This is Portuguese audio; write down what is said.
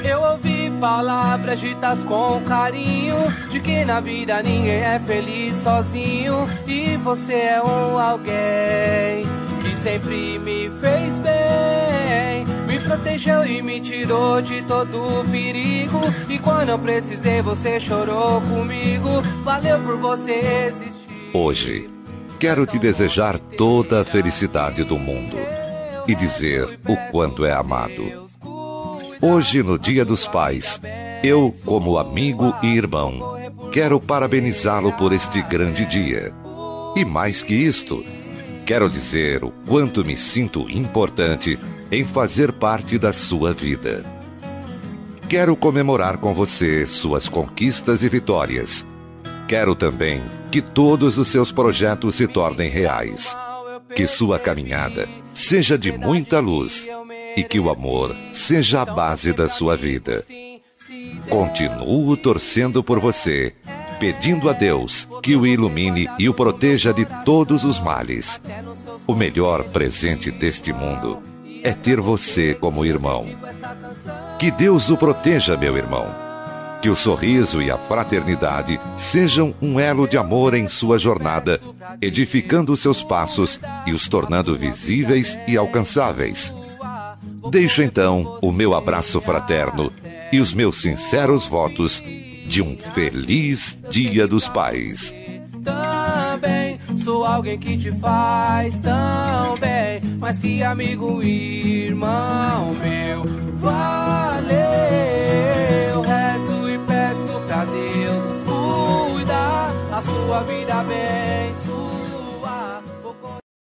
Eu ouvi palavras ditas com carinho, de que na vida ninguém é feliz sozinho. E você é um alguém que sempre me fez bem, me protegeu e me tirou de todo perigo. E quando eu precisei você chorou comigo. Valeu por você existir. Hoje, quero te desejar toda a felicidade do mundo e dizer o quanto é amado. Hoje, no Dia dos Pais, eu, como amigo e irmão, quero parabenizá-lo por este grande dia. E mais que isto, quero dizer o quanto me sinto importante em fazer parte da sua vida. Quero comemorar com você suas conquistas e vitórias. Quero também que todos os seus projetos se tornem reais. Que sua caminhada seja de muita luz e que o amor seja a base da sua vida. Continuo torcendo por você, pedindo a Deus que o ilumine e o proteja de todos os males. O melhor presente deste mundo é ter você como irmão. Que Deus o proteja, meu irmão. Que o sorriso e a fraternidade sejam um elo de amor em sua jornada, edificando seus passos e os tornando visíveis e alcançáveis. Deixo então o meu abraço fraterno e os meus sinceros votos de um feliz Dia dos Pais. Também sou alguém que te faz tão bem, mas que amigo e irmão meu, valeu.